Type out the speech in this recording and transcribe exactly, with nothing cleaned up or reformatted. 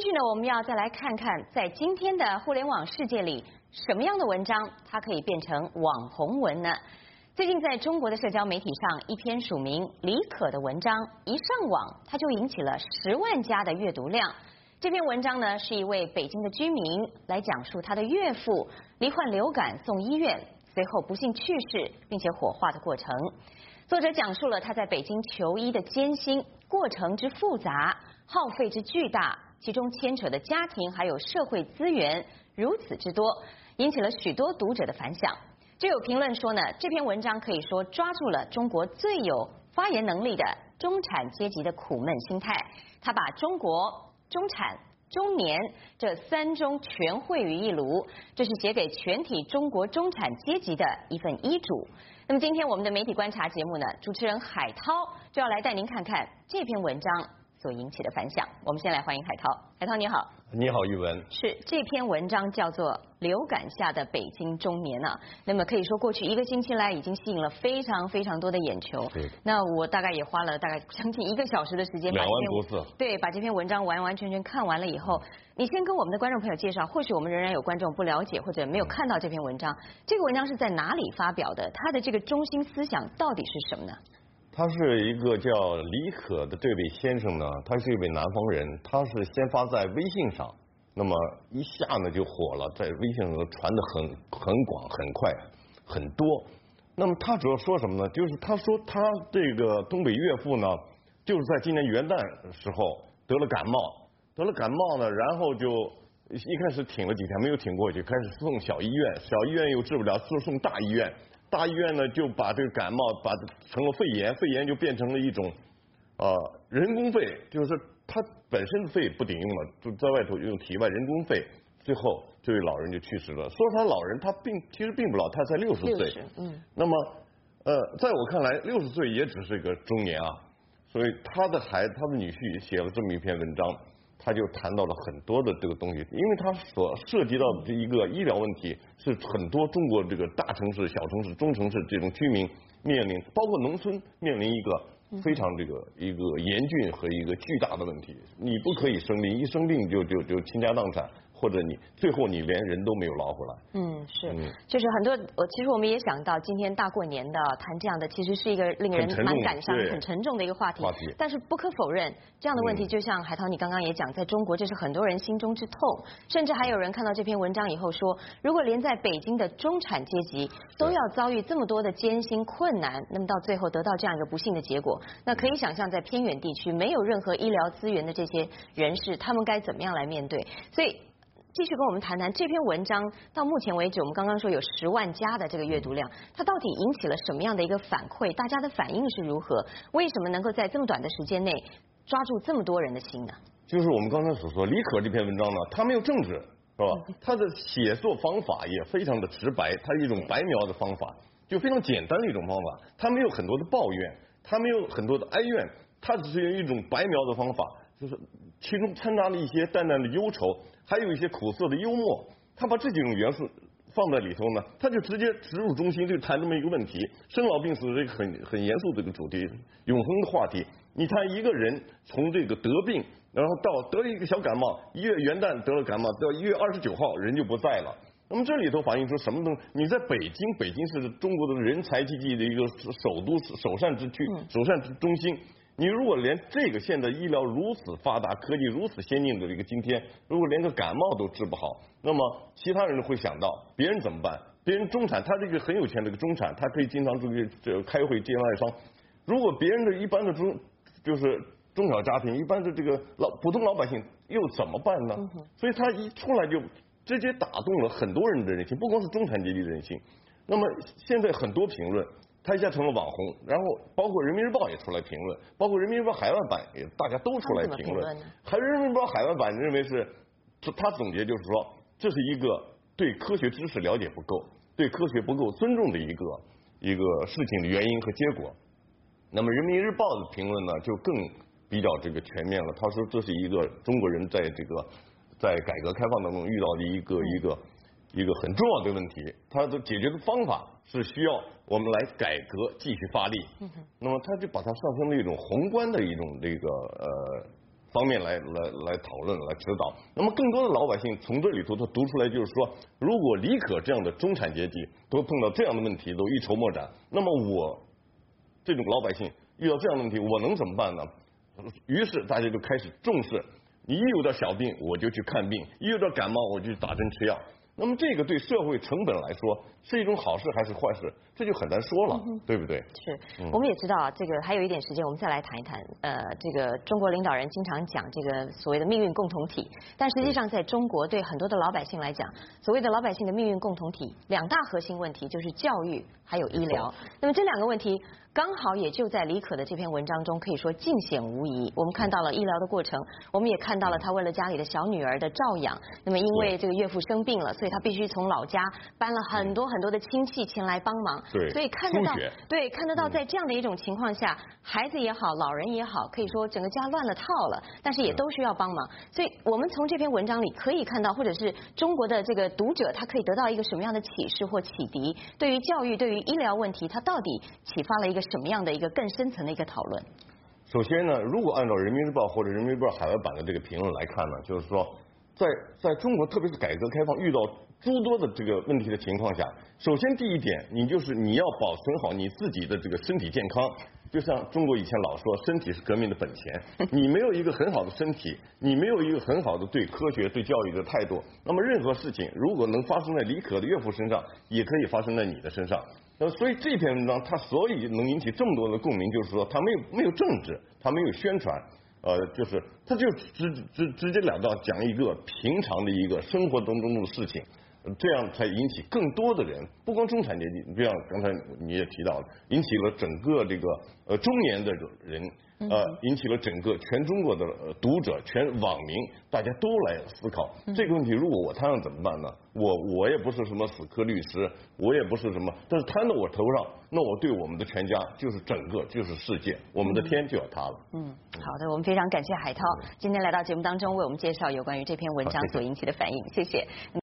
续呢，我们要再来看看，在今天的互联网世界里，什么样的文章它可以变成网红文呢？最近在中国的社交媒体上，一篇署名李可的文章一上网，它就引起了十万加的阅读量。这篇文章呢，是一位北京的居民来讲述他的岳父罹患流感送医院，随后不幸去世，并且火化的过程。作者讲述了他在北京求医的艰辛，过程之复杂，耗费之巨大，其中牵扯的家庭还有社会资源如此之多，引起了许多读者的反响。就有评论说呢，这篇文章可以说抓住了中国最有发言能力的中产阶级的苦闷心态，他把中国中产、中年这三中全汇于一炉，这是写给全体中国中产阶级的一份医嘱。那么今天我们的媒体观察节目呢，主持人海涛就要来带您看看这篇文章所引起的反响。我们先来欢迎海涛。海涛你好。 你好，玉文。 是，这篇文章叫做《流感下的北京中年》啊。那么可以说，过去一个星期来已经吸引了非常非常多的眼球。 对。 那我大概也花了大概将近一个小时的时间， 两万多字。对， 把这篇文章完完全全看完了以后，你先跟我们的观众朋友介绍，或许我们仍然有观众不了解或者没有看到这篇文章。这个文章是在哪里发表的？它的这个中心思想到底是什么呢？ 他是一个叫李可的这位先生呢，他是一位南方人，他是先发在微信上，那么一下呢就火了，在微信上传得很很广、很快、很多。那么他主要说什么呢？就是他说他这个东北岳父呢，就是在今年元旦时候得了感冒，得了感冒呢，然后就一开始挺了几天没有挺过去，开始送小医院，小医院又治不了，就送大医院。大医院呢就把这个感冒把成了肺炎，肺炎就变成了一种呃人工肺，就是他本身的肺不顶用了，就在外头用体外人工肺，最后这位老人就去世了。说他老人，他并其实并不老，他才六十岁。嗯。那么呃，在我看来，六十岁也只是一个中年啊，所以他的孩子，他的女婿写了这么一篇文章。他就谈到了很多的这个东西，因为他所涉及到的这一个医疗问题，是很多中国这个大城市、小城市、中城市这种居民面临，包括农村面临一个非常这个一个严峻和一个巨大的问题。你不可以生病，一生病就就就倾家荡产，或者你最后你连人都没有捞回来。嗯， 是，嗯、就是很多我其实我们也想到，今天大过年的谈这样的，其实是一个令人蛮感伤、很沉重的一个话题。 话题但是不可否认，这样的问题、嗯、就像海涛你刚刚也讲，在中国这是很多人心中之痛，甚至还有人看到这篇文章以后说，如果连在北京的中产阶级都要遭遇这么多的艰辛困难，那么到最后得到这样一个不幸的结果，那可以想象在偏远地区没有任何医疗资源的这些人士，他们该怎么样来面对？所以。继续跟我们谈谈这篇文章，到目前为止，我们刚刚说有十万加的这个阅读量，它到底引起了什么样的一个反馈？大家的反应是如何？为什么能够在这么短的时间内抓住这么多人的心呢？ 就是我们刚才所说，李可这篇文章呢，它没有政治，是吧？它的写作方法也非常的直白，它是一种白描的方法，就非常简单的一种方法。它没有很多的抱怨，它没有很多的哀怨，它只是用一种白描的方法。就是其中掺杂了一些淡淡的忧愁，还有一些苦涩的幽默。他把这几种元素放在里头呢，他就直接直入中心，就谈这么一个问题：生老病死这个很很严肃的一个主题，永恒的话题。你看一个人从这个得病，然后到得了一个小感冒，一月元旦得了感冒，到一月二十九号人就不在了。那么这里头反映出什么东西？你在北京，北京是中国的人才济济的一个首都、首善之区、首善之中心。你如果连这个现在医疗如此发达、科技如此先进的一个今天，如果连个感冒都治不好，那么其他人会想到别人怎么办？别人中产，他这个很有钱的一个中产，他可以经常出去这开会接外商。如果别人的一般的中就是中小家庭、一般的这个老普通老百姓又怎么办呢？所以他一出来就直接打动了很多人的人心，不光是中产阶级的人心。那么现在很多评论。他一下成了网红，然后包括人民日报也出来评论，包括人民日报海外版也大家都出来评论。还人民日报海外版认为是，他总结就是说，这是一个对科学知识了解不够，对科学不够尊重的一个一个事情的原因和结果。那么人民日报的评论呢，就更比较这个全面了。他说这是一个中国人在这个在改革开放当中遇到的一个一个。一个很重要的问题，它的解决的方法是需要我们来改革，继续发力。那么他就把它上升了一种宏观的一种这个呃方面来来来讨论来指导。那么更多的老百姓从这里头他读出来就是说，如果李可这样的中产阶级都碰到这样的问题都一筹莫展，那么我这种老百姓遇到这样的问题我能怎么办呢？于是大家就开始重视，你一有点小病我就去看病，一有点感冒我就去打针吃药。那么这个对社会成本来说是一种好事还是坏事，这就很难说了，嗯、对不对？ 是，嗯、我们也知道这个还有一点时间，我们再来谈一谈。呃，这个中国领导人经常讲这个所谓的命运共同体，但实际上在中国对很多的老百姓来讲，所谓的老百姓的命运共同体，两大核心问题就是教育还有医疗。那么这两个问题刚好也就在李可的这篇文章中可以说尽显无疑。我们看到了医疗的过程，我们也看到了他为了家里的小女儿的照养，那么因为这个岳父生病了，所以他必须从老家搬了很多很多的亲戚前来帮忙。 对， 所以看得到，对看得到在这样的一种情况下，孩子也好，老人也好，可以说整个家乱了套了，但是也都需要帮忙。所以我们从这篇文章里可以看到，或者是中国的这个读者他可以得到一个什么样的启示或启迪，对于教育对于医疗问题他到底启发了一个什么样的一个更深层的一个讨论。 首先呢，如果按照人民日报或者人民日报海外版的这个评论来看呢，就是说在在中国特别是改革开放遇到诸多的这个问题的情况下，首先第一点，你就是你要保存好你自己的这个身体健康。就像中国以前老说，身体是革命的本钱。你没有一个很好的身体，你没有一个很好的对科学、对教育的态度，那么任何事情如果能发生在李可的岳父身上，也可以发生在你的身上。那所以这篇文章它所以能引起这么多的共鸣，就是说它没有没有政治，它没有宣传。呃，就是它就直直直截了当讲一个平常的一个生活当中的事情。这样才引起更多的人，不光中产阶级，就像刚才你也提到了，引起了整个这个呃中年的人，呃，引起了整个全中国的读者、全网民，大家都来思考这个问题。如果我摊上怎么办呢？我我也不是什么死磕律师，我也不是什么，但是摊到我头上，那我对我们的全家就是整个就是世界，我们的天就要塌了。 嗯，好的，我们非常感谢海涛今天来到节目当中为我们介绍有关于这篇文章所引起的反应，谢谢。